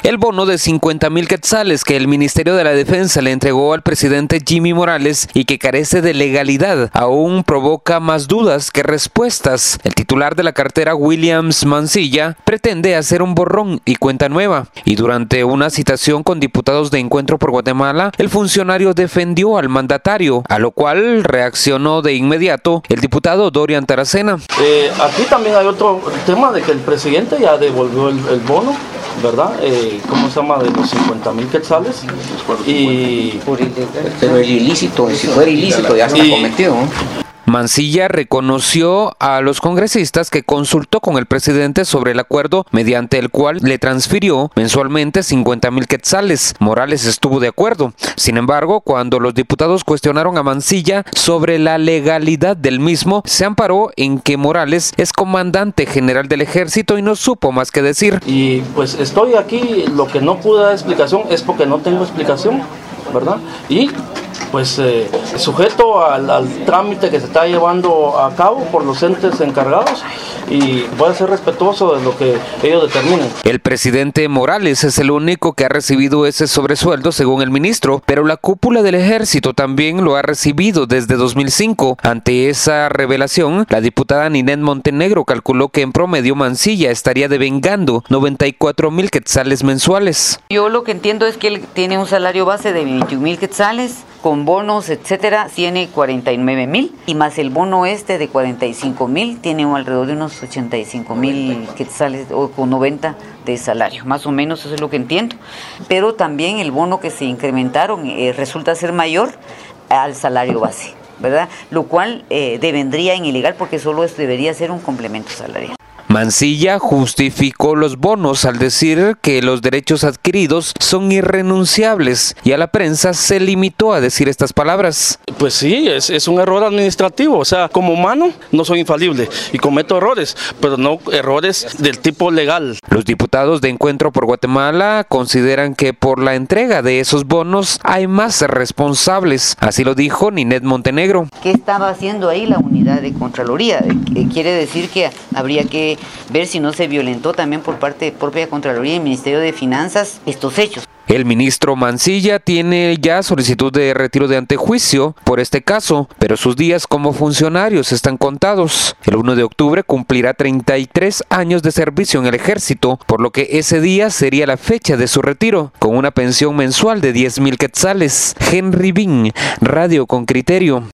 El bono de 50,000 quetzales que el Ministerio de la Defensa le entregó al presidente Jimmy Morales y que carece de legalidad aún provoca más dudas que respuestas. El titular de la cartera, Williams Mancilla, pretende hacer un borrón y cuenta nueva. Y durante una citación con diputados de Encuentro por Guatemala, el funcionario defendió al mandatario, a lo cual reaccionó de inmediato el diputado Dorian Taracena. Aquí también hay otro tema de que el presidente ya devolvió el bono, ¿verdad? ¿Cómo se llama? De los 50,000 quetzales. Pero el ilícito, si fuera ilícito ya está cometido, ¿no? Mancilla reconoció a los congresistas que consultó con el presidente sobre el acuerdo mediante el cual le transfirió mensualmente 50,000 quetzales. Morales estuvo de acuerdo. Sin embargo, cuando los diputados cuestionaron a Mancilla sobre la legalidad del mismo, se amparó en que Morales es comandante general del ejército y no supo más que decir. Y pues estoy aquí, lo que no pude dar explicación es porque no tengo explicación, ¿verdad? Y pues sujeto al trámite que se está llevando a cabo por los entes encargados y voy a ser respetuoso de lo que ellos determinen. El presidente Morales es el único que ha recibido ese sobresueldo según el ministro, pero la cúpula del ejército también lo ha recibido desde 2005. Ante esa revelación, la diputada Ninette Montenegro calculó que en promedio Mancilla estaría devengando 94,000 quetzales mensuales. Yo lo que entiendo es que él tiene un salario base de 21,000 quetzales, con bonos, etcétera, tiene 49,000 y más el bono de 45,000, tiene alrededor de unos 85,000 quetzales o con 90 de salario, más o menos eso es lo que entiendo. Pero también el bono que se incrementaron resulta ser mayor al salario base, ¿verdad? Lo cual devendría en ilegal porque solo debería ser un complemento salarial. Mancilla justificó los bonos al decir que los derechos adquiridos son irrenunciables y a la prensa se limitó a decir estas palabras. Pues sí, es un error administrativo, o sea, como humano no soy infalible y cometo errores, pero no errores del tipo legal. Los diputados de Encuentro por Guatemala consideran que por la entrega de esos bonos hay más responsables, así lo dijo Ninette Montenegro. ¿Qué estaba haciendo ahí la unidad de Contraloría? Quiere decir que habría que ver si no se violentó también por parte de propia Contraloría y Ministerio de Finanzas estos hechos. El ministro Mancilla tiene ya solicitud de retiro de antejuicio por este caso, pero sus días como funcionarios están contados. El 1 de octubre cumplirá 33 años de servicio en el ejército, por lo que ese día sería la fecha de su retiro, con una pensión mensual de 10,000 quetzales. Henry Bin, Radio con Criterio.